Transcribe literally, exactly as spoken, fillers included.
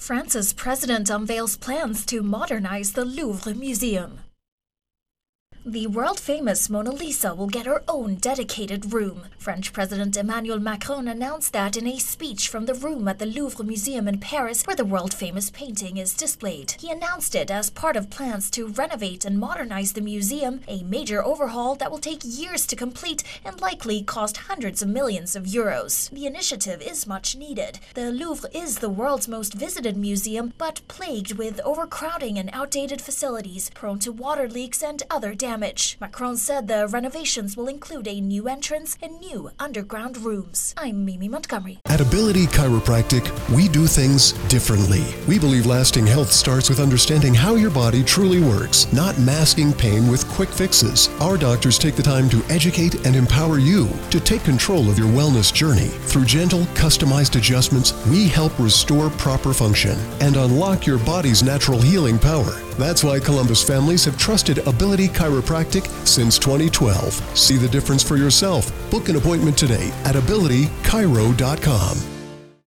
France's president unveils plans to modernize the Louvre Museum. The world-famous Mona Lisa will get her own dedicated room. French President Emmanuel Macron announced that in a speech from the room at the Louvre Museum in Paris, where the world-famous painting is displayed. He announced it as part of plans to renovate and modernize the museum, a major overhaul that will take years to complete and likely cost hundreds of millions of euros. The initiative is much needed. The Louvre is the world's most visited museum, but plagued with overcrowding and outdated facilities, prone to water leaks and other damage. Damage. Macron said the renovations will include a new entrance and new underground rooms. I'm Mimi Montgomery. At Ability Chiropractic, we do things differently. We believe lasting health starts with understanding how your body truly works, not masking pain with quick fixes. Our doctors take the time to educate and empower you to take control of your wellness journey. Through gentle, customized adjustments, we help restore proper function and unlock your body's natural healing power. That's why Columbus families have trusted Ability Chiropractic since twenty twelve. See the difference for yourself. Book an appointment today at ability chiro dot com.